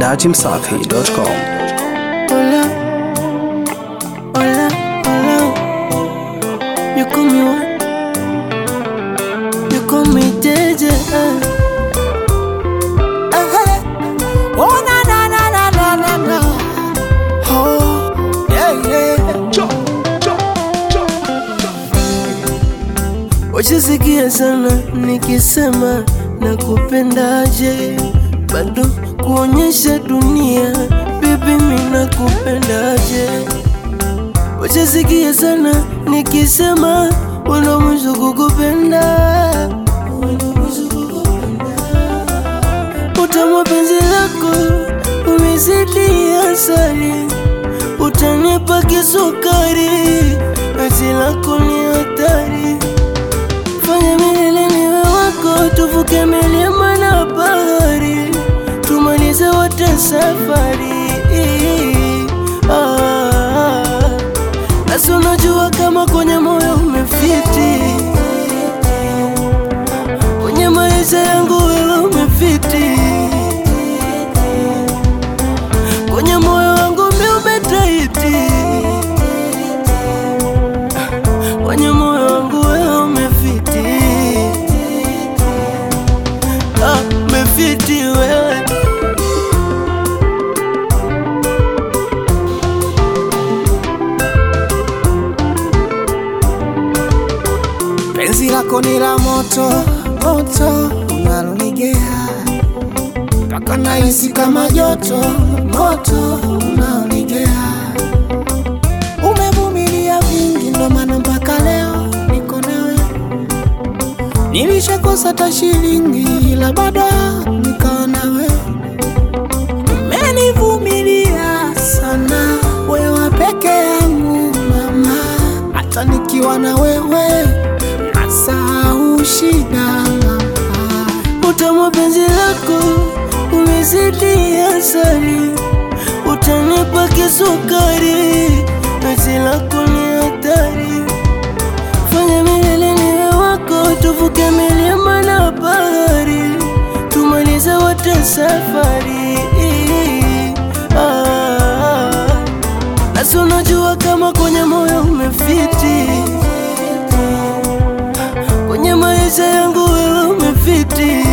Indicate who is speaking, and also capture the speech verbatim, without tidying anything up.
Speaker 1: dachimsafi dot com.
Speaker 2: Hola, hola, hola. You call me what? You call me J J. Uh, uh, oh na na na na na na na. Oh yeah yeah. Wachisikia sana nikisema nakupendaje, bado kuonyesha dunia baby mimi nakupendaje. Wachisikia sana nikisema wana mwisho kukupenda, utamu penzi lako umezidi asali, utanipa kisukari, penzi lako ni hatari. Fanya milele niwe wako, tuvuke milima na bahari, tumalize wote safari. Ah, nasi unajua kama kwenye moyo umefiti, kwenye maisha yangu wewe umefiti, kwenye moyo wangu mimi umetaiti, kwenye moyo wangu wewe umefiti. Ah, umefiti wewe.
Speaker 3: Penzi lako ni la moto, moto unalonigea, mpaka nahisi kama joto, moto unalonigea. Umevumilia vingi ndo maana mpaka leo niko nawe. Nilishakosa hata shilingi ila bado niko nawe. Umenivumilia sana, wewe peke yangu mama, hata nikiwa na wewe nasahau shida.
Speaker 2: Utamu penzi lako umezidi asali, utanipa kisukari, penzi lako ni hatari. Fanya milele niwe wako, tuvuke milima na bahari, tumalize wote safari. Ah, nasi unajua kama kwenye moyo umefiti, kwenye maisha yangu wewe umefiti,